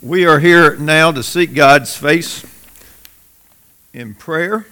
We are here now to seek God's face in prayer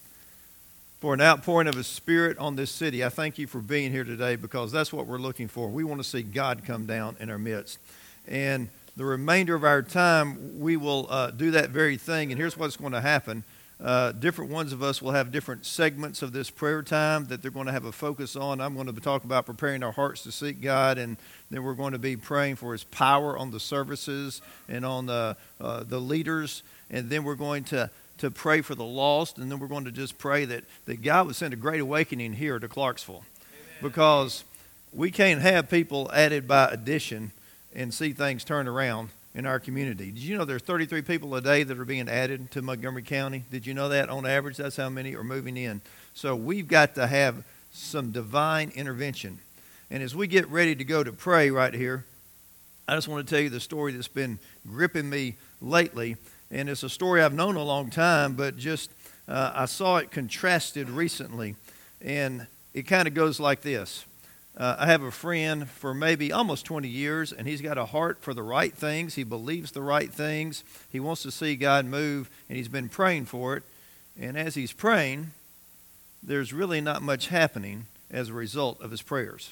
for an outpouring of His Spirit on this city. I thank you for being here today because that's what we're looking for. We want to see God come down in our midst. And the remainder of our time, we will do that very thing. And here's what's going to happen. Different ones of us will have different segments of this prayer time that they're going to have a focus on. I'm going to talk about preparing our hearts to seek God, and then we're going to be praying for His power on the services and on the leaders, and then we're going to pray for the lost, and then we're going to just pray that God would send a great awakening here to Clarksville. Amen. Because we can't have people added by addition and see things turn around in our community. Did you know there's 33 people a day that are being added to Montgomery County? Did you know that? On average, that's how many are moving in. So we've got to have some divine intervention. And as we get ready to go to pray right here, I just want to tell you the story that's been gripping me lately. And it's a story I've known a long time, but just I saw it contrasted recently. And it kind of goes like this. I have a friend for maybe almost 20 years, and he's got a heart for the right things. He believes the right things. He wants to see God move, and he's been praying for it. And as he's praying, there's really not much happening as a result of his prayers.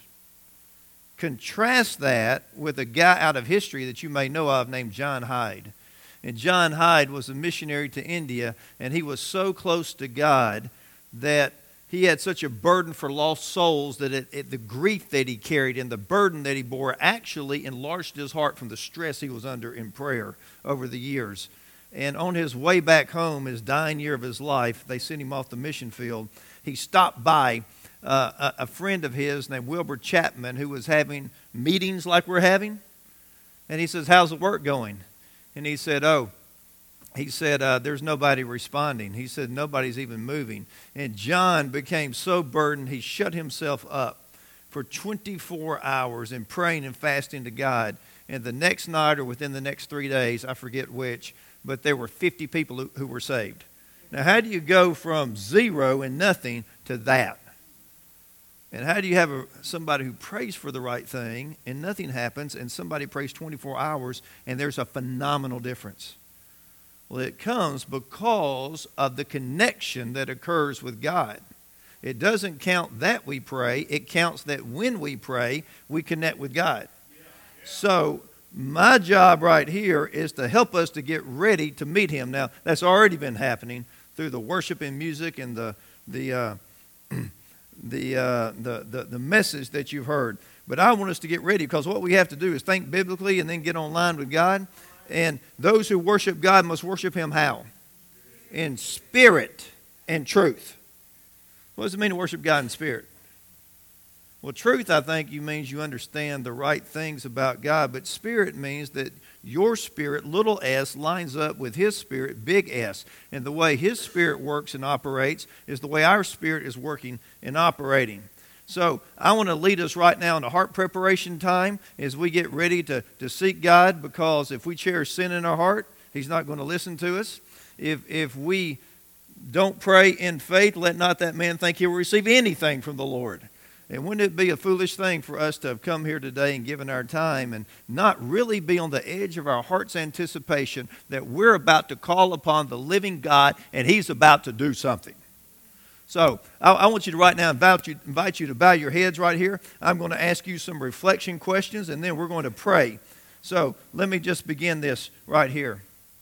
Contrast that with a guy out of history that you may know of named John Hyde. And John Hyde was a missionary to India, and he was so close to God that he had such a burden for lost souls that the grief that he carried and the burden that he bore actually enlarged his heart from the stress he was under in prayer over the years. And on his way back home, his dying year of his life, they sent him off the mission field. He stopped by a friend of his named Wilbur Chapman, who was having meetings like we're having. And he says, "How's the work going?" And he said, there's nobody responding. He said, nobody's even moving. And John became so burdened, he shut himself up for 24 hours in praying and fasting to God. And the next night or within the next 3 days, I forget which, but there were 50 people who were saved. Now, how do you go from zero and nothing to that? And how do you have somebody who prays for the right thing and nothing happens, and somebody prays 24 hours and there's a phenomenal difference? Well, it comes because of the connection that occurs with God. It doesn't count that we pray. It counts that when we pray, we connect with God. So my job right here is to help us to get ready to meet Him. Now, that's already been happening through the worship and music and the message that you've heard. But I want us to get ready because what we have to do is think biblically and then get online with God. And those who worship God must worship Him how? In spirit and truth. What does it mean to worship God in spirit? Well, truth, I think, means you understand the right things about God. But spirit means that your spirit, little s, lines up with His spirit, big S. And the way His spirit works and operates is the way our spirit is working and operating. So I want to lead us right now into heart preparation time as we get ready to seek God, because if we cherish sin in our heart, He's not going to listen to us. If we don't pray in faith, let not that man think he will receive anything from the Lord. And wouldn't it be a foolish thing for us to have come here today and given our time and not really be on the edge of our heart's anticipation that we're about to call upon the living God and He's about to do something? So I want you to right now invite you to bow your heads right here. I'm going to ask you some reflection questions, and then we're going to pray. So let me just begin this right here.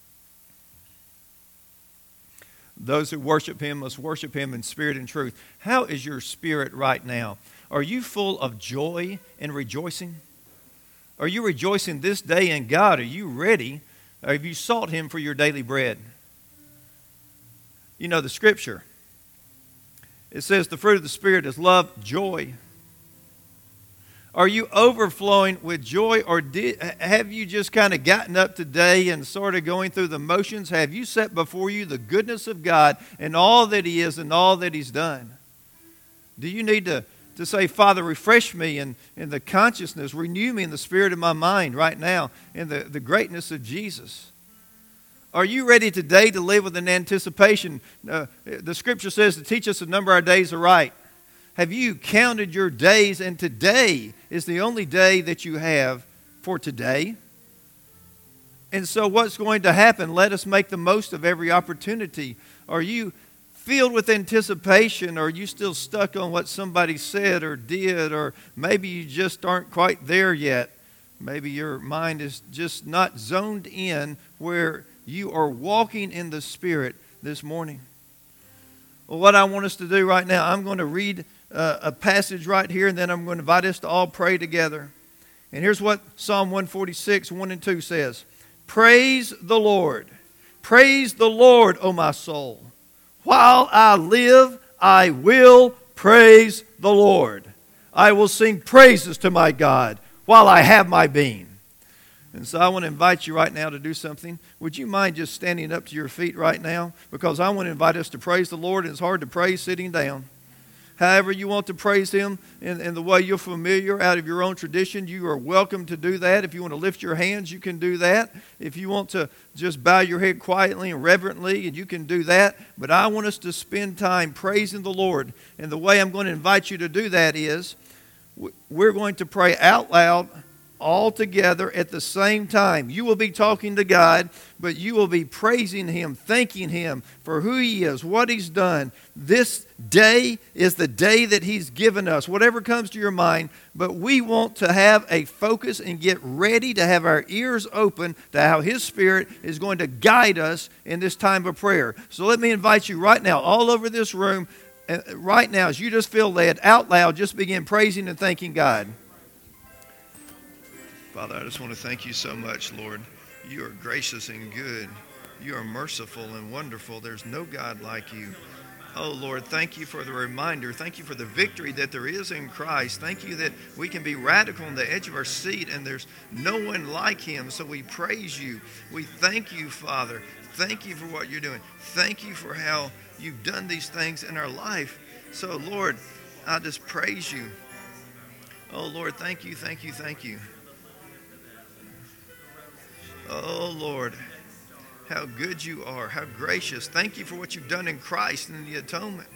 Those who worship Him must worship Him in spirit and truth. How is your spirit right now? Are you full of joy and rejoicing? Are you rejoicing this day in God? Are you ready? Or have you sought Him for your daily bread? You know the Scripture. It says the fruit of the Spirit is love, joy. Are you overflowing with joy, or have you just kind of gotten up today and sort of going through the motions? Have you set before you the goodness of God and all that He is and all that He's done? Do you need to say, Father, refresh me in the consciousness, renew me in the spirit of my mind right now in the greatness of Jesus? Are you ready today to live with an anticipation? The Scripture says to teach us to number our days aright. Have you counted your days? And today is the only day that you have for today. And so what's going to happen? Let us make the most of every opportunity. Are you filled with anticipation, or are you still stuck on what somebody said or did, or maybe you just aren't quite there yet? Maybe your mind is just not zoned in where you are walking in the Spirit this morning. Well, what I want us to do right now, I'm going to read a passage right here, and then I'm going to invite us to all pray together. And here's what Psalm 146, 1 and 2 says. Praise the Lord. Praise the Lord, O my soul. While I live, I will praise the Lord. I will sing praises to my God while I have my being. And so I want to invite you right now to do something. Would you mind just standing up to your feet right now? Because I want to invite us to praise the Lord, and it's hard to praise sitting down. However you want to praise Him in the way you're familiar out of your own tradition, you are welcome to do that. If you want to lift your hands, you can do that. If you want to just bow your head quietly and reverently, and you can do that. But I want us to spend time praising the Lord. And the way I'm going to invite you to do that is we're going to pray out loud all together at the same time. You will be talking to God, but you will be praising Him, thanking Him for who He is, what He's done. This day is the day that He's given us, whatever comes to your mind, but we want to have a focus and get ready to have our ears open to how His Spirit is going to guide us in this time of prayer. So let me invite you right now, all over this room, right now, as you just feel led, out loud, just begin praising and thanking God. Father, I just want to thank you so much, Lord. You are gracious and good. You are merciful and wonderful. There's no God like you. Oh, Lord, thank you for the reminder. Thank you for the victory that there is in Christ. Thank you that we can be radical on the edge of our seat, and there's no one like Him. So we praise you. We thank you, Father. Thank you for what you're doing. Thank you for how you've done these things in our life. So, Lord, I just praise you. Oh, Lord, thank you, thank you, thank you. Oh, Lord, how good you are, how gracious. Thank you for what you've done in Christ and the atonement.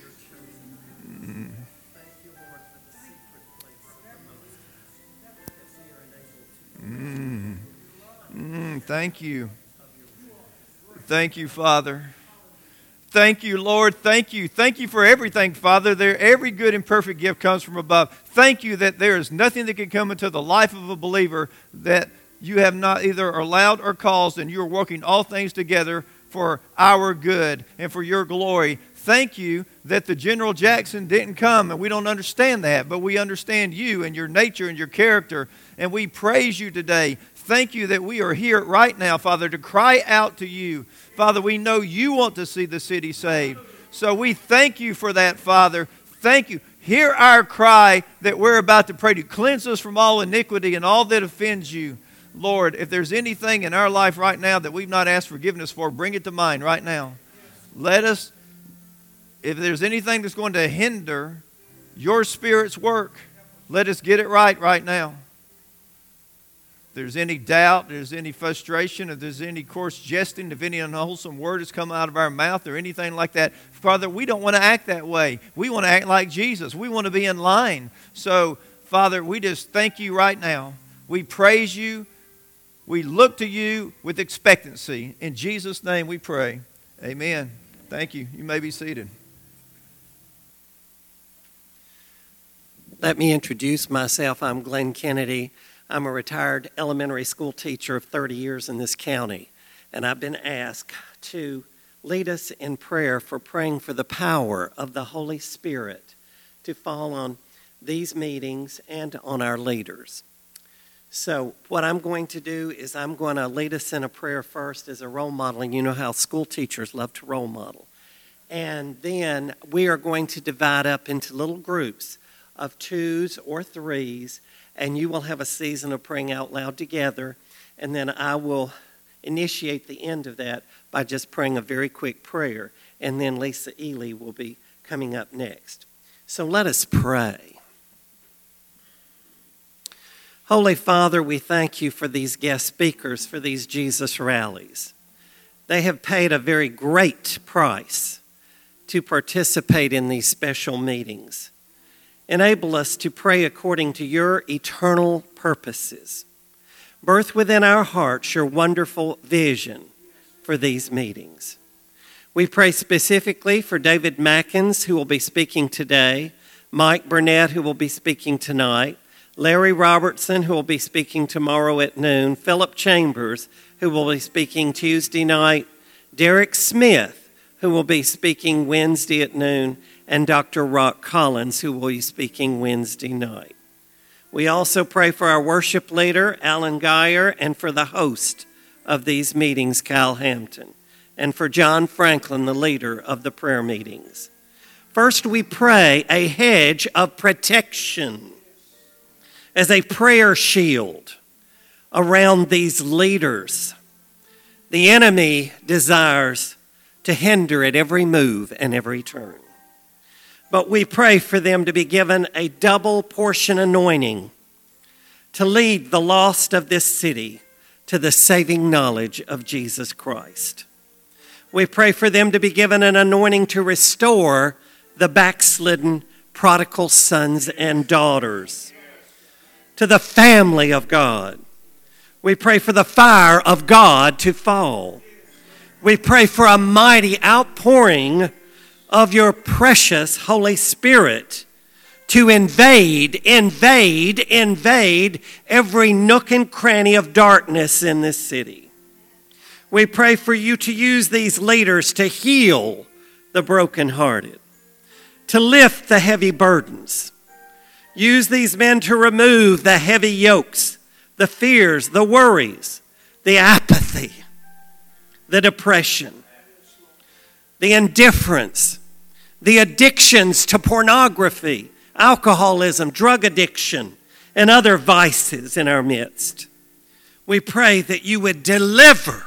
Thank you. Thank you, Father. Thank you, Lord. Thank you. Thank you for everything, Father. Every good and perfect gift comes from above. Thank you that there is nothing that can come into the life of a believer that you have not either allowed or caused, and you are working all things together for our good and for your glory. Thank you that the General Jackson didn't come, and we don't understand that, but we understand you and your nature and your character, and we praise you today. Thank you that we are here right now, Father, to cry out to you. Father, we know you want to see the city saved, so we thank you for that, Father. Thank you. Hear our cry that we're about to pray to. Cleanse us from all iniquity and all that offends you. Lord, if there's anything in our life right now that we've not asked forgiveness for, bring it to mind right now. Let us, if there's anything that's going to hinder your Spirit's work, let us get it right now. If there's any doubt, if there's any frustration, if there's any coarse jesting, if any unwholesome word has come out of our mouth or anything like that, Father, we don't want to act that way. We want to act like Jesus. We want to be in line. So, Father, we just thank you right now. We praise you. We look to you with expectancy. In Jesus' name we pray. Amen. Thank you. You may be seated. Let me introduce myself. I'm Glenn Kennedy. I'm a retired elementary school teacher of 30 years in this county. And I've been asked to lead us in prayer for praying for the power of the Holy Spirit to fall on these meetings and on our leaders. So what I'm going to do is I'm going to lead us in a prayer first as a role modeling. You know how school teachers love to role model. And then we are going to divide up into little groups of 2s or 3s, and you will have a season of praying out loud together. And then I will initiate the end of that by just praying a very quick prayer. And then Lisa Ely will be coming up next. So let us pray. Holy Father, we thank you for these guest speakers for these Jesus rallies. They have paid a very great price to participate in these special meetings. Enable us to pray according to your eternal purposes. Birth within our hearts your wonderful vision for these meetings. We pray specifically for David Mackins, who will be speaking today, Mike Burnett, who will be speaking tonight, Larry Robertson, who will be speaking tomorrow at noon, Philip Chambers, who will be speaking Tuesday night, Derek Smith, who will be speaking Wednesday at noon, and Dr. Rock Collins, who will be speaking Wednesday night. We also pray for our worship leader, Alan Geyer, and for the host of these meetings, Kyle Hampton, and for John Franklin, the leader of the prayer meetings. First, we pray a hedge of protection as a prayer shield around these leaders. The enemy desires to hinder at every move and every turn. But we pray for them to be given a double portion anointing to lead the lost of this city to the saving knowledge of Jesus Christ. We pray for them to be given an anointing to restore the backslidden prodigal sons and daughters to the family of God. We pray for the fire of God to fall. We pray for a mighty outpouring of your precious Holy Spirit to invade every nook and cranny of darkness in this city. We pray for you to use these leaders to heal the brokenhearted, to lift the heavy burdens. Use these men to remove the heavy yokes, the fears, the worries, the apathy, the depression, the indifference, the addictions to pornography, alcoholism, drug addiction, and other vices in our midst. We pray that you would deliver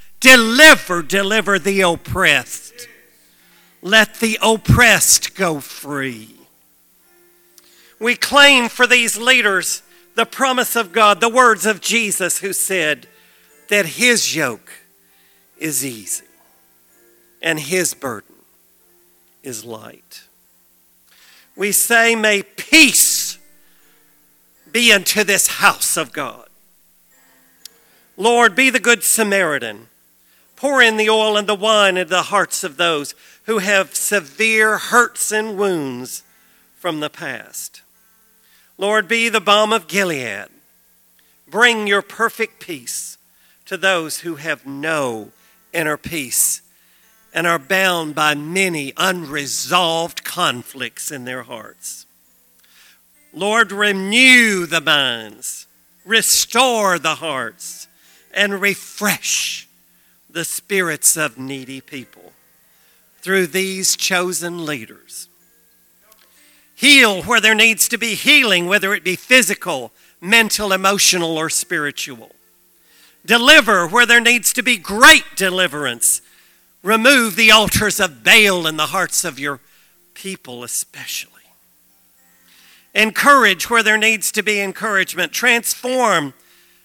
the oppressed. Let the oppressed go free. We claim for these leaders the promise of God, the words of Jesus, who said that his yoke is easy and his burden is light. We say, may peace be unto this house of God. Lord, be the good Samaritan. Pour in the oil and the wine into the hearts of those who have severe hurts and wounds from the past. Lord, be the balm of Gilead. Bring your perfect peace to those who have no inner peace and are bound by many unresolved conflicts in their hearts. Lord, renew the minds, restore the hearts, and refresh the spirits of needy people through these chosen leaders. Heal where there needs to be healing, whether it be physical, mental, emotional, or spiritual. Deliver where there needs to be great deliverance. Remove the altars of Baal in the hearts of your people especially. Encourage where there needs to be encouragement. Transform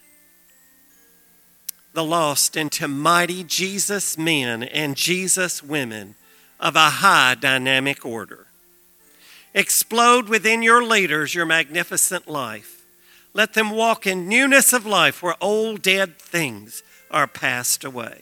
the lost into mighty Jesus men and Jesus women of a high dynamic order. Explode within your leaders your magnificent life. Let them walk in newness of life where old dead things are passed away.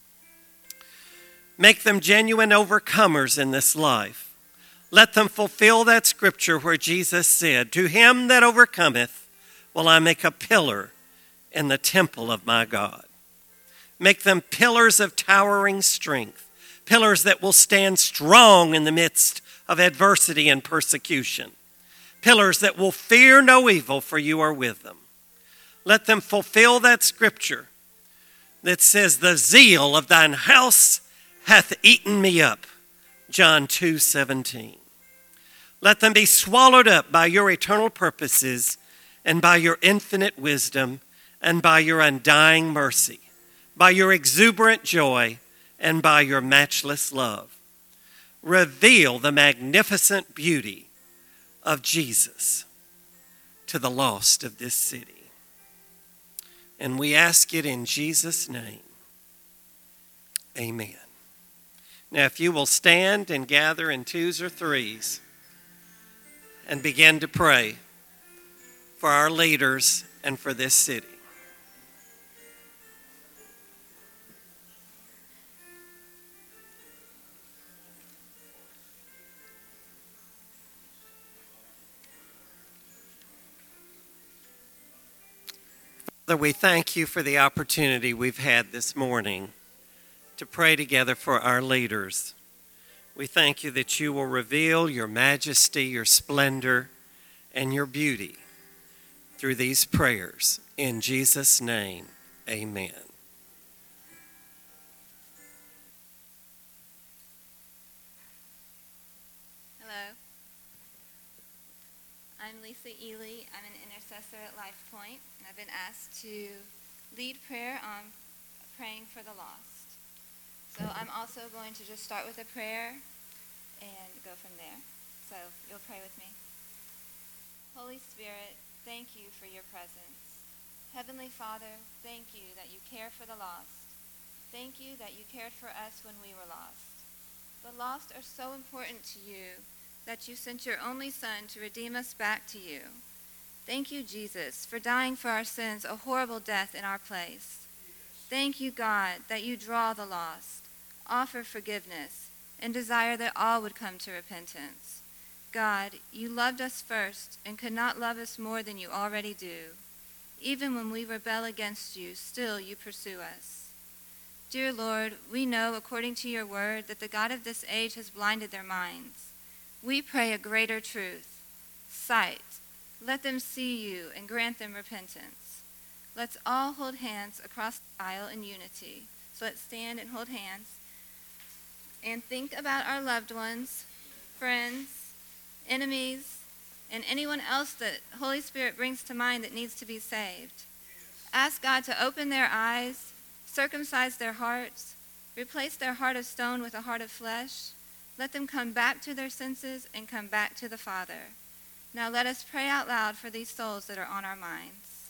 Make them genuine overcomers in this life. Let them fulfill that scripture where Jesus said, to him that overcometh will I make a pillar in the temple of my God. Make them pillars of towering strength, pillars that will stand strong in the midst of adversity and persecution, pillars that will fear no evil, for you are with them. Let them fulfill that scripture that says, the zeal of thine house hath eaten me up, John 2:17. Let them be swallowed up by your eternal purposes and by your infinite wisdom and by your undying mercy, by your exuberant joy and by your matchless love. Reveal the magnificent beauty of Jesus to the lost of this city. And we ask it in Jesus' name. Amen. Now, if you will stand and gather in twos or threes and begin to pray for our leaders and for this city. Father, we thank you for the opportunity we've had this morning to pray together for our leaders. We thank you that you will reveal your majesty, your splendor, and your beauty through these prayers. In Jesus' name, amen. Hello. I'm Lisa Ely. I'm an intercessor at Life Point, and I've been asked to lead prayer on praying for the lost. So I'm also going to just start with a prayer and go from there. So you'll pray with me. Holy Spirit, thank you for your presence. Heavenly Father, thank you that you care for the lost. Thank you that you cared for us when we were lost. The lost are so important to you that you sent your only Son to redeem us back to you. Thank you, Jesus, for dying for our sins, a horrible death in our place. Thank you, God, that you draw the lost, offer forgiveness, and desire that all would come to repentance. God, you loved us first and could not love us more than you already do. Even when we rebel against you, still you pursue us. Dear Lord, we know, according to your word, that the God of this age has blinded their minds. We pray a greater truth, sight. Let them see you and grant them repentance. Let's all hold hands across the aisle in unity. So let's stand and hold hands and think about our loved ones, friends, enemies, and anyone else that Holy Spirit brings to mind that needs to be saved. Ask God to open their eyes, circumcise their hearts, replace their heart of stone with a heart of flesh. Let them come back to their senses and come back to the Father. Now let us pray out loud for these souls that are on our minds.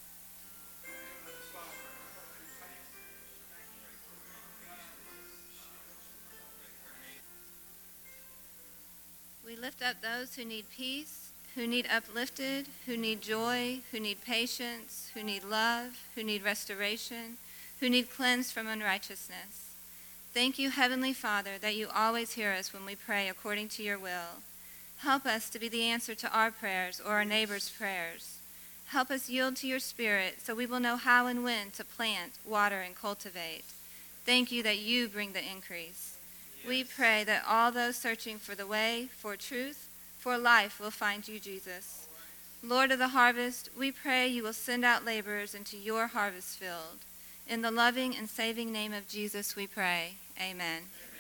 We lift up those who need peace, who need uplifted, who need joy, who need patience, who need love, who need restoration, who need cleansed from unrighteousness. Thank you, Heavenly Father, that you always hear us when we pray according to your will. Help us to be the answer to our prayers or our neighbors' prayers. Help us yield to your Spirit so we will know how and when to plant, water, and cultivate. Thank you that you bring the increase. Yes. We pray that all those searching for the way, for truth, for life will find you, Jesus. Lord of the harvest, we pray you will send out laborers into your harvest field. In the loving and saving name of Jesus we pray. Amen. Amen.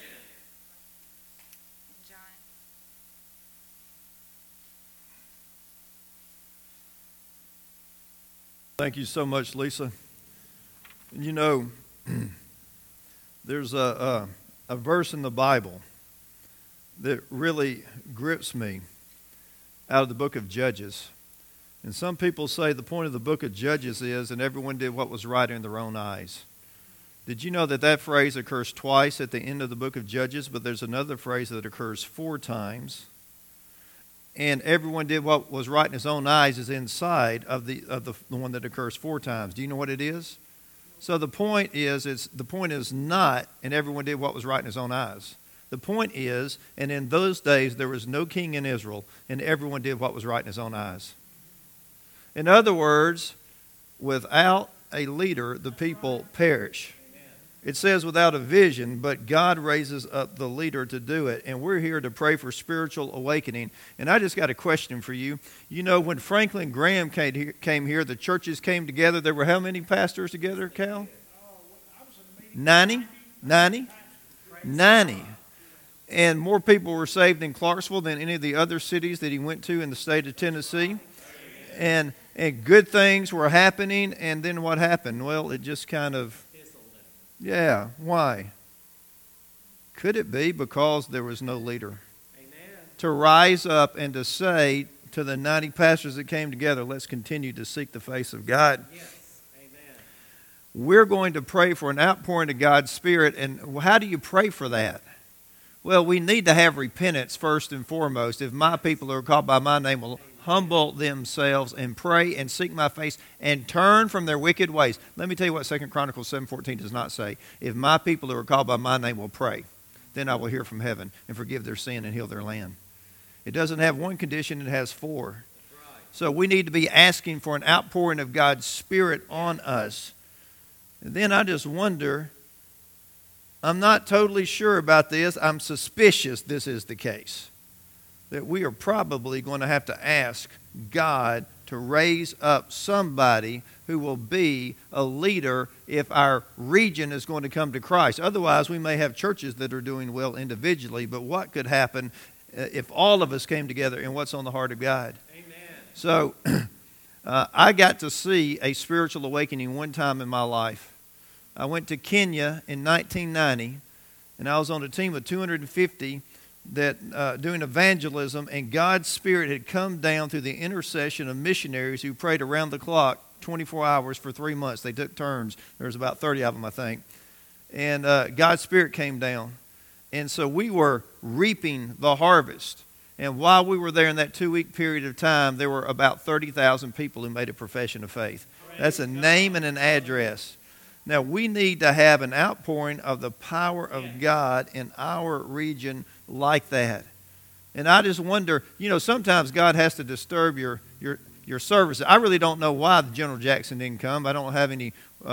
And John. Thank you so much, Lisa. You know, there's a verse in the Bible that really grips me out of the book of Judges. And some people say the point of the book of Judges is, and everyone did what was right in their own eyes. Did you know that that phrase occurs twice at the end of the book of Judges, but there's another phrase that occurs 4 times? And everyone did what was right in his own eyes is inside of the one that occurs 4 times. Do you know what it is? So the point is not, and everyone did what was right in his own eyes. The point is, and in those days there was no king in Israel, and everyone did what was right in his own eyes. In other words, without a leader, the people perish. It says without a vision, but God raises up the leader to do it. And we're here to pray for spiritual awakening. And I just got a question for you. You know, when Franklin Graham came here, the churches came together. There were how many pastors together, Cal? 90? 90? 90. And more people were saved in Clarksville than any of the other cities that he went to in the state of Tennessee. And good things were happening, and then what happened? Well, it just kind of, yeah, why? Could it be because there was no leader? Amen. To rise up and to say to the 90 pastors that came together, let's continue to seek the face of God. Yes. Amen. We're going to pray for an outpouring of God's Spirit, and how do you pray for that? Well, we need to have repentance first and foremost. If my people who are called by my name will humble themselves and pray and seek my face and turn from their wicked ways. Let me tell you what 2 Chronicles 7:14 does not say. If my people who are called by my name will pray, then I will hear from heaven and forgive their sin and heal their land. It doesn't have one condition, it has 4. So we need to be asking for an outpouring of God's Spirit on us. And then I just wonder, I'm not totally sure about this. I'm suspicious this is the case. That we are probably going to have to ask God to raise up somebody who will be a leader if our region is going to come to Christ. Otherwise, we may have churches that are doing well individually, but what could happen if all of us came together in what's on the heart of God? So, I got to see a spiritual awakening one time in my life. I went to Kenya in 1990, and I was on a team of 250 that doing evangelism, and God's Spirit had come down through the intercession of missionaries who prayed around the clock 24 hours for 3 months. They took turns. There was about 30 of them, I think. And God's Spirit came down. And so we were reaping the harvest. And while we were there in that 2-week period of time, there were about 30,000 people who made a profession of faith. That's a name and an address. Now, we need to have an outpouring of the power of God in our region like that. And I just wonder, sometimes God has to disturb your service. I really don't know why the General Jackson didn't come. I don't have any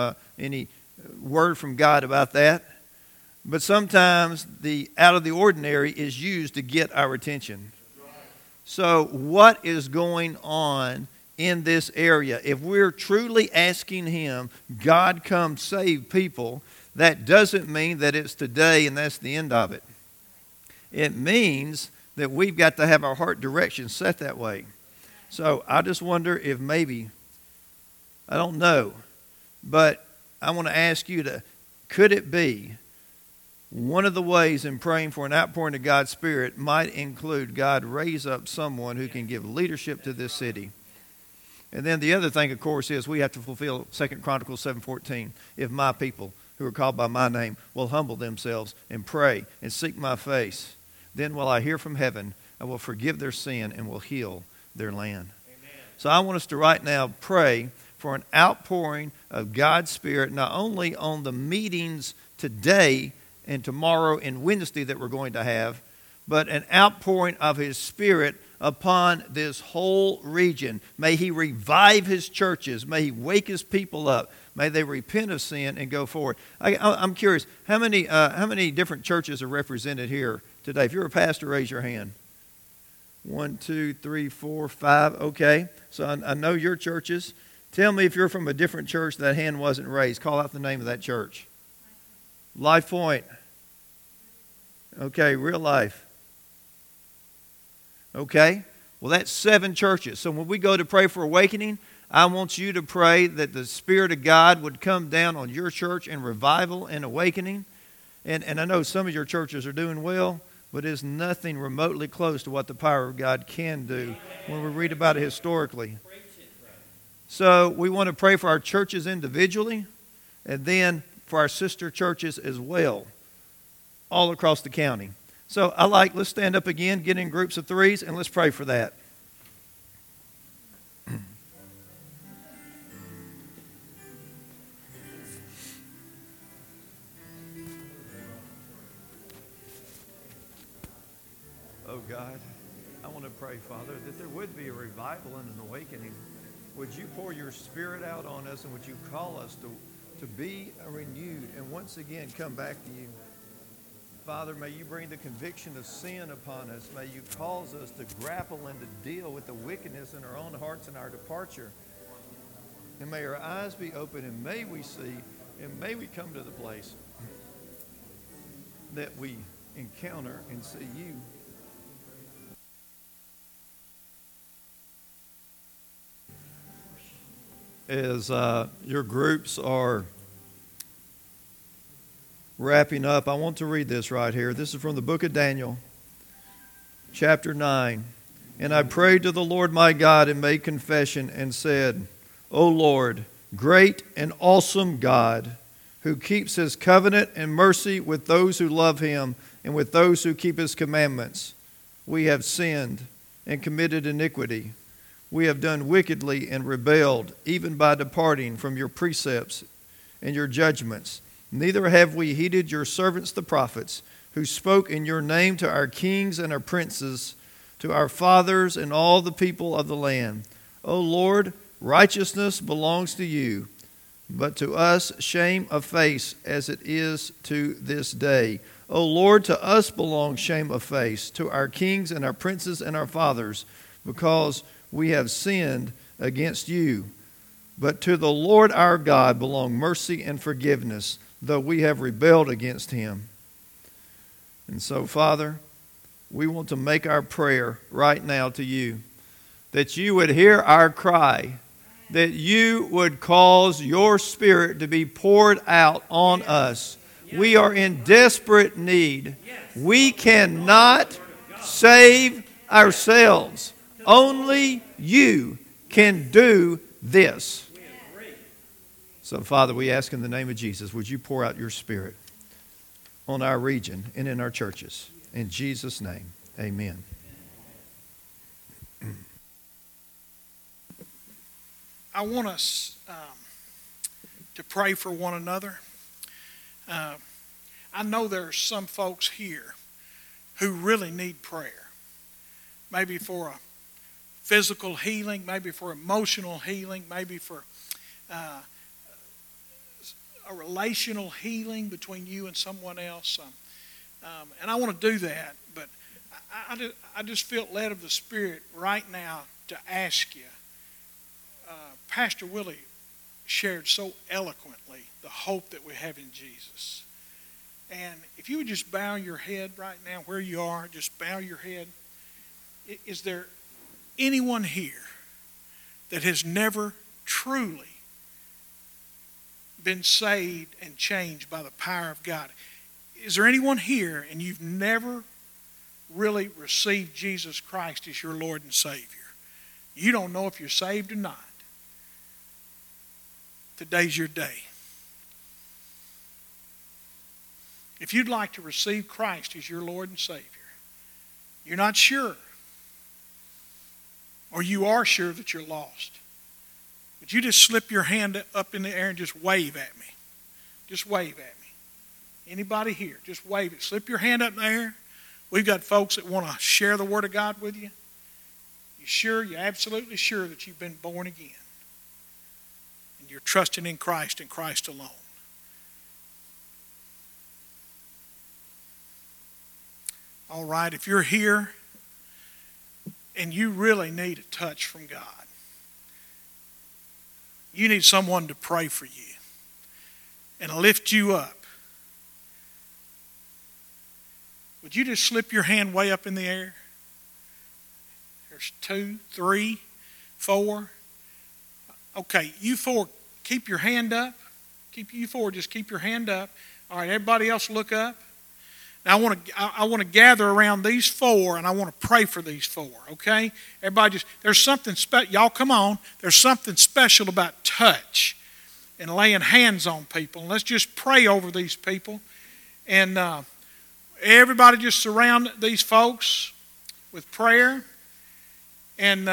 word from God about that. But sometimes the out of the ordinary is used to get our attention. So what is going on in this area? If we're truly asking Him, God, come save people, that doesn't mean that it's today and that's the end of it. It means that we've got to have our heart direction set that way. So I just wonder if maybe, I don't know, but I want to ask you could it be one of the ways in praying for an outpouring of God's Spirit might include God raise up someone who can give leadership to this city. And then the other thing, of course, is we have to fulfill 2 Chronicles 7:14. If my people who are called by my name will humble themselves and pray and seek my face, then will I hear from heaven, I will forgive their sin and will heal their land. Amen. So I want us to right now pray for an outpouring of God's Spirit, not only on the meetings today and tomorrow and Wednesday that we're going to have, but an outpouring of His Spirit upon this whole region. May He revive His churches. May He wake His people up. May they repent of sin and go forward. I'm curious, how many different churches are represented here today? If you're a pastor, raise your hand. 1, 2, 3, 4, 5. Okay, so I know your churches. Tell me if you're from a different church that hand wasn't raised. Call out the name of that church. Life Point. Okay, Real Life. Okay, well that's 7 churches. So when we go to pray for awakening, I want you to pray that the Spirit of God would come down on your church in revival and awakening. And I know some of your churches are doing well, but it's nothing remotely close to what the power of God can do when we read about it historically. So we want to pray for our churches individually, and then for our sister churches as well, all across the county. So let's stand up again, get in groups of 3s, and let's pray for that. Oh God, I want to pray, Father, that there would be a revival and an awakening. Would you pour your Spirit out on us, and would you call us to be renewed and once again come back to you. Father, may you bring the conviction of sin upon us. May you cause us to grapple and to deal with the wickedness in our own hearts and our departure. And may our eyes be open, and may we see, and may we come to the place that we encounter and see you. As your groups are wrapping up, I want to read this right here. This is from the book of Daniel, chapter 9. And I prayed to the Lord my God and made confession and said, O Lord, great and awesome God, who keeps His covenant and mercy with those who love Him and with those who keep His commandments, we have sinned and committed iniquity. We have done wickedly and rebelled, even by departing from your precepts and your judgments. Neither have we heeded your servants the prophets, who spoke in your name to our kings and our princes, to our fathers and all the people of the land. O Lord, righteousness belongs to you, but to us shame of face as it is to this day. O Lord, to us belongs shame of face, to our kings and our princes and our fathers, because we have sinned against you. But to the Lord our God belong mercy and forgiveness, though we have rebelled against him. And so, Father, we want to make our prayer right now to you, that you would hear our cry, that you would cause your Spirit to be poured out on us. We are in desperate need. We cannot save ourselves. Only you can do this. So, Father, we ask in the name of Jesus, would you pour out your Spirit on our region and in our churches? In Jesus' name, amen. I want us to pray for one another. I know there are some folks here who really need prayer. Maybe for a physical healing, maybe for emotional healing, maybe for a relational healing between you and someone else. And I want to do that, but I just feel led of the Spirit right now to ask you. Pastor Willie shared so eloquently the hope that we have in Jesus. And if you would just bow your head right now where you are, just bow your head. Is there anyone here that has never truly been saved and changed by the power of God? Is there anyone here and you've never really received Jesus Christ as your Lord and Savior? You don't know if you're saved or not. Today's your day. If you'd like to receive Christ as your Lord and Savior, you're not sure, or you are sure that you're lost, would you just slip your hand up in the air and just wave at me? Just wave at me. Anybody here, just wave it. Slip your hand up in the air. We've got folks that want to share the Word of God with you. You sure, you're absolutely sure that you've been born again. And you're trusting in Christ and Christ alone. All right, if you're here and you really need a touch from God, you need someone to pray for you and lift you up, would you just slip your hand way up in the air? There's 2, 3, 4. Okay, you 4, keep your hand up. You 4, just keep your hand up. All right, everybody else look up. Now I want to gather around these 4 and I want to pray for these 4, okay? Everybody there's something special. Y'all come on. There's something special about touch and laying hands on people. And let's just pray over these people. And everybody just surround these folks with prayer. And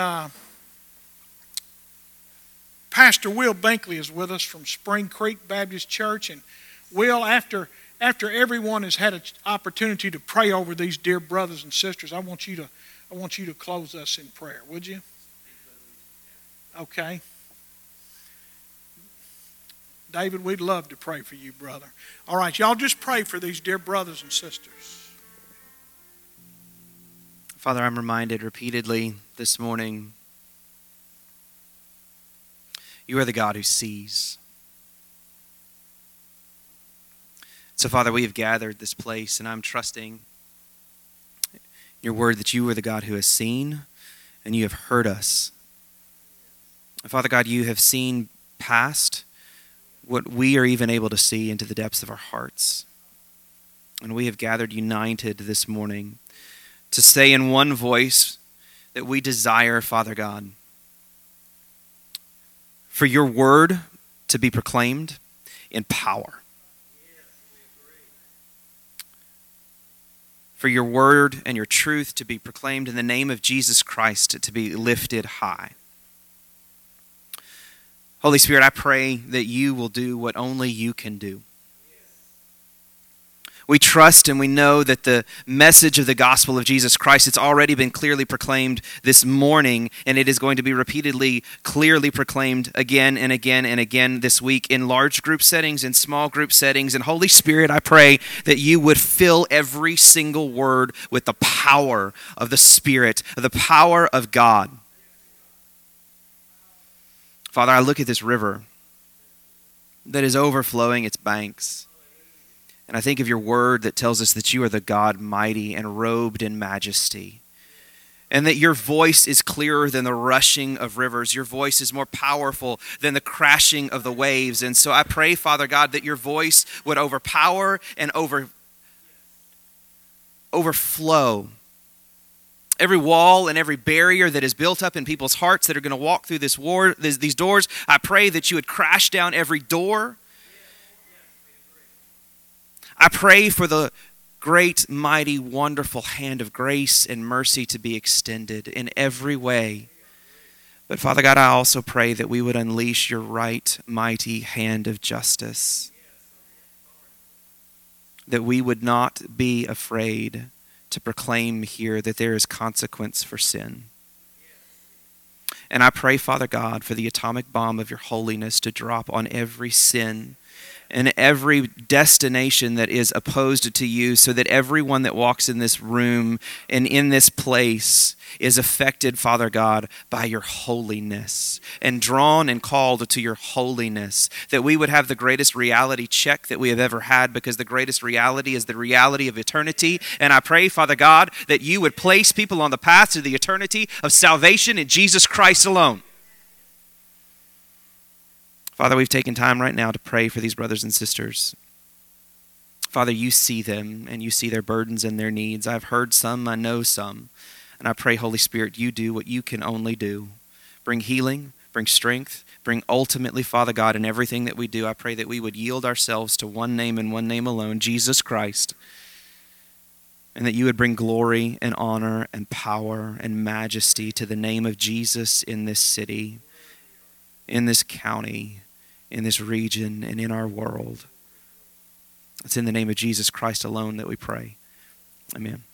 Pastor Will Binkley is with us from Spring Creek Baptist Church. And Will, after everyone has had an opportunity to pray over these dear brothers and sisters, I want you to close us in prayer, would you? Okay. David, we'd love to pray for you, brother. All right, y'all just pray for these dear brothers and sisters. Father, I'm reminded repeatedly this morning, you are the God who sees. So, Father, we have gathered this place, and I'm trusting your word that you are the God who has seen, and you have heard us. Father God, you have seen past what we are even able to see into the depths of our hearts. And we have gathered united this morning to say in one voice that we desire, Father God, for your word to be proclaimed in power. For your word and your truth to be proclaimed in the name of Jesus Christ, to be lifted high. Holy Spirit, I pray that you will do what only you can do. We trust and we know that the message of the gospel of Jesus Christ, it's already been clearly proclaimed this morning, and it is going to be repeatedly, clearly proclaimed again and again and again this week in large group settings, in small group settings. And Holy Spirit, I pray that you would fill every single word with the power of the Spirit, the power of God. Father, I look at this river that is overflowing its banks. And I think of your word that tells us that you are the God mighty and robed in majesty. And that your voice is clearer than the rushing of rivers. Your voice is more powerful than the crashing of the waves. And so I pray, Father God, that your voice would overpower and overflow every wall and every barrier that is built up in people's hearts that are going to walk through these doors. I pray that you would crash down every door. I pray for the great, mighty, wonderful hand of grace and mercy to be extended in every way. But Father God, I also pray that we would unleash your right, mighty hand of justice. That we would not be afraid to proclaim here that there is consequence for sin. And I pray, Father God, for the atomic bomb of your holiness to drop on every sin and every destination that is opposed to you, so that everyone that walks in this room and in this place is affected, Father God, by your holiness and drawn and called to your holiness, that we would have the greatest reality check that we have ever had, because the greatest reality is the reality of eternity. And I pray, Father God, that you would place people on the path to the eternity of salvation in Jesus Christ alone. Father, we've taken time right now to pray for these brothers and sisters. Father, you see them and you see their burdens and their needs. I've heard some, I know some. And I pray, Holy Spirit, you do what you can only do. Bring healing, bring strength, bring ultimately, Father God, in everything that we do. I pray that we would yield ourselves to one name and one name alone, Jesus Christ. And that you would bring glory and honor and power and majesty to the name of Jesus in this city, in this county, in this region, and in our world. It's in the name of Jesus Christ alone that we pray. Amen.